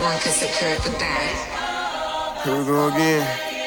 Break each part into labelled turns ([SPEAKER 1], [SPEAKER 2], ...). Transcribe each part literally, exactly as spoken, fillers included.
[SPEAKER 1] One can secure the bag.
[SPEAKER 2] Here we go again.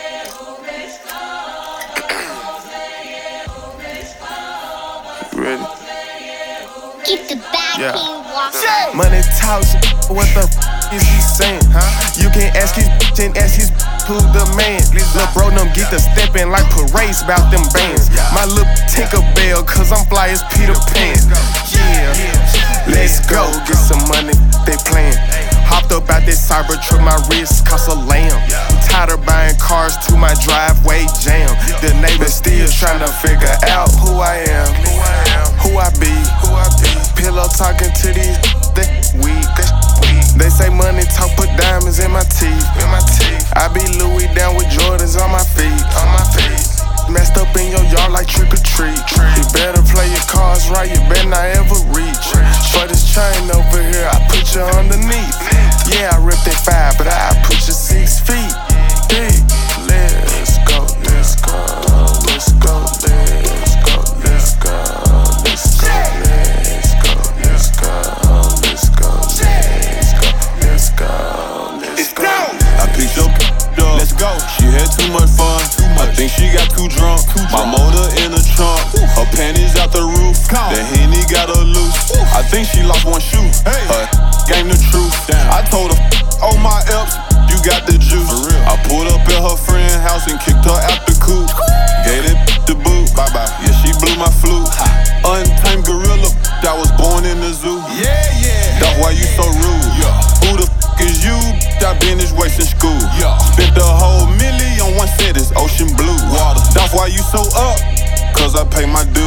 [SPEAKER 2] You ready?
[SPEAKER 3] Keep the back
[SPEAKER 2] Yeah.
[SPEAKER 3] King walking.
[SPEAKER 2] Money talks, what the f is he saying? Huh? You can ask his bitch and ask his who the man. Lil' bro, them get the steppin' like parades bout them bands. My lil' Tinkerbell, cause I'm fly as Peter Pan. Yeah, let's go, get some money, they playin'. Hopped up out this Cybertruck, my wrist cost a lamb. Tired of buying cars to my driveway jam. The neighbors still tryna figure out who I am, who I be. Pillow talking to these, they weak. They say money talk, put diamonds in my teeth. I be Louis down with Jordans on my feet. Messed up in your yard like trick or treat. You better play your cards right, you better not ever reach. For this chain over here, I put you underneath. Yeah, I ripped it five, but I put you six feet deep. Let's go, let's go, let's go, let's go, let's go, let's go, let's go, let's go, let's go, let's go, let's go.
[SPEAKER 4] I picked your up, let's go. She had too much fun. I think she got too drunk. My motor in the trunk, her panties out the roof. The Henny got her loose. I think she lost one shoe. Her game the truth. I told her, oh my Eps, you got the juice. I pulled up at her friend's house and kicked her out the coop. Gave it the boot. Bye bye. Yeah, she blew my flute. Untamed gorilla, I was born in the zoo. Yeah, yeah. That's why you so rude. Yeah. Who the f is you? I been this way since school. Yeah. Spent the whole million on one set, it's ocean blue. Water. That's why you so up, cause I pay my dues.